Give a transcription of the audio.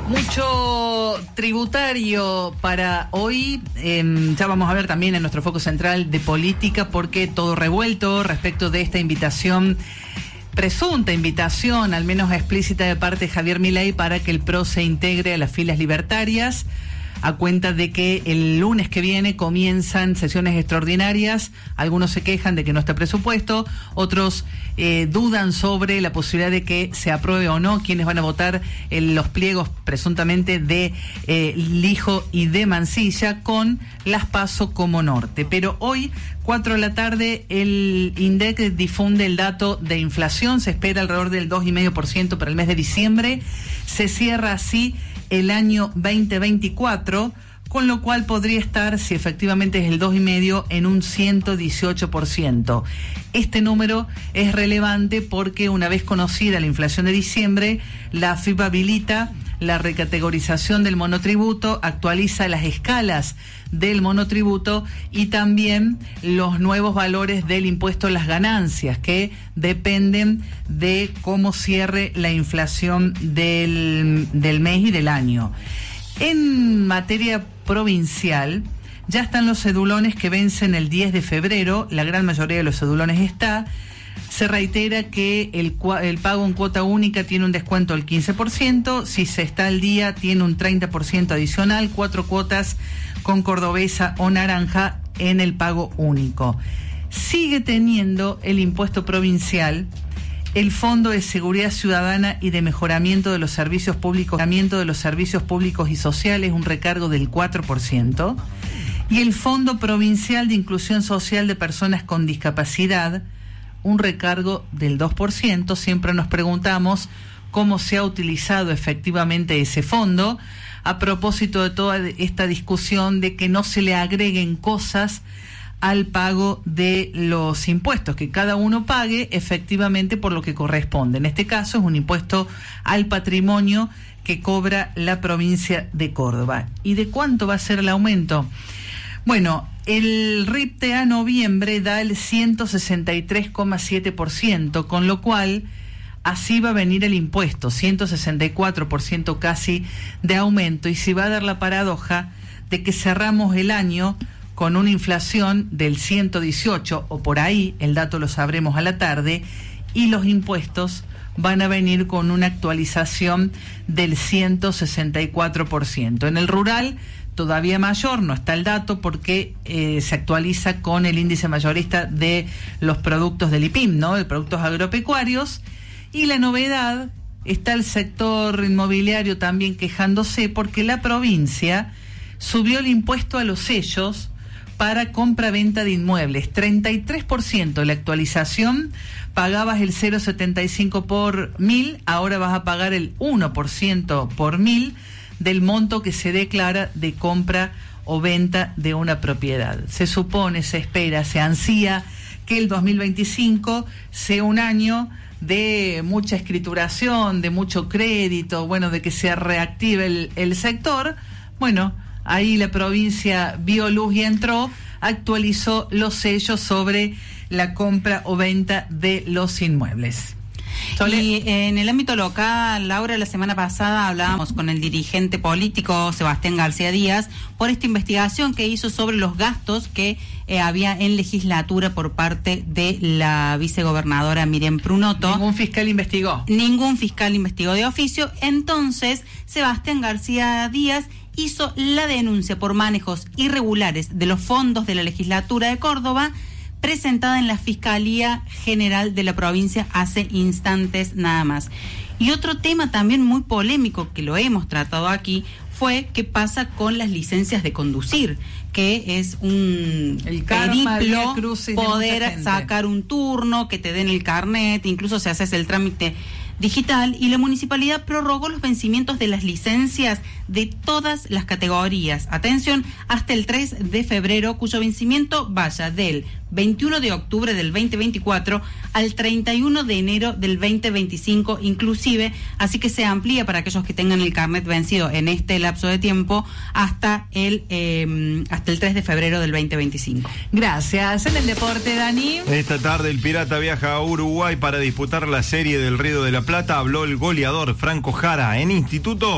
Mucho tributario para hoy. Ya vamos a ver también en nuestro foco central de política, porque todo revuelto respecto de esta invitación, presunta invitación, al menos explícita de parte de Javier Milei, para que el PRO se integre a las filas libertarias, a cuenta de que el lunes que viene comienzan sesiones extraordinarias. Algunos se quejan de que no está presupuesto, otros dudan sobre la posibilidad de que se apruebe o no quienes van a votar los pliegos presuntamente de Lijo y de Mansilla, con las PASO como norte. Pero hoy, 4 de la tarde, el INDEC difunde el dato de inflación. Se espera alrededor del 2,5% para el mes de diciembre. Se cierra así el año 2024, con lo cual podría estar, si efectivamente es el 2,5%, en un 118%. Este número es relevante porque, una vez conocida la inflación de diciembre, la AFIP habilita la recategorización del monotributo, actualiza las escalas del monotributo y también los nuevos valores del impuesto a las ganancias, que dependen de cómo cierre la inflación del mes y del año. En materia provincial, ya están los cedulones que vencen el 10 de febrero, la gran mayoría de los cedulones está. Se reitera que el pago en cuota única tiene un descuento del 15%, si se está al día tiene un 30% adicional, 4 cuotas con cordobesa o naranja en el pago único. Sigue teniendo el impuesto provincial el Fondo de Seguridad Ciudadana y de Mejoramiento de los Servicios Públicos y Sociales, un recargo del 4%, y el Fondo Provincial de Inclusión Social de Personas con Discapacidad, un recargo del 2%. Siempre nos preguntamos cómo se ha utilizado efectivamente ese fondo, a propósito de toda esta discusión de que no se le agreguen cosas al pago de los impuestos, que cada uno pague efectivamente por lo que corresponde. En este caso es un impuesto al patrimonio que cobra la provincia de Córdoba. ¿Y de cuánto va a ser el aumento? Bueno, el RIPTE a noviembre da el 163,7%, con lo cual así va a venir el impuesto, 164% casi de aumento, y se va a dar la paradoja de que cerramos el año con una inflación del 118 o por ahí, el dato lo sabremos a la tarde, y los impuestos van a venir con una actualización del 164%. En el rural todavía mayor, no está el dato porque se actualiza con el índice mayorista de los productos del IPIM, ¿no? De productos agropecuarios. Y la novedad, está el sector inmobiliario también quejándose porque la provincia subió el impuesto a los sellos para compra-venta de inmuebles. 33% la actualización, pagabas el 0,75 por 1.000, ahora vas a pagar el 1% por 1.000 del monto que se declara de compra o venta de una propiedad. Se supone, se espera, se ansía que el 2025 sea un año de mucha escrituración, de mucho crédito, bueno, de que se reactive el sector. Bueno, ahí la provincia vio luz y entró, actualizó los sellos sobre la compra o venta de los inmuebles. Y en el ámbito local, Laura, la semana pasada hablábamos con el dirigente político Sebastián García Díaz por esta investigación que hizo sobre los gastos que había en legislatura por parte de la vicegobernadora Miriam Prunoto. Ningún fiscal investigó de oficio. Entonces, Sebastián García Díaz hizo la denuncia por manejos irregulares de los fondos de la legislatura de Córdoba, presentada en la Fiscalía General de la provincia hace instantes nada más. Y otro tema también muy polémico que lo hemos tratado aquí fue qué pasa con las licencias de conducir, que es un periplo poder sacar un turno, que te den el carnet, incluso si haces el trámite digital, y la municipalidad prorrogó los vencimientos de las licencias de todas las categorías. Atención, hasta el 3 de febrero, cuyo vencimiento vaya del 21 de octubre del 2024 al 31 de enero del 2025 inclusive, así que se amplía para aquellos que tengan el carnet vencido en este lapso de tiempo hasta el 3 de febrero del 2025. Gracias. En el deporte, Dani. Esta tarde el Pirata viaja a Uruguay para disputar la Serie del Río de la Plata. Habló el goleador Franco Jara en Instituto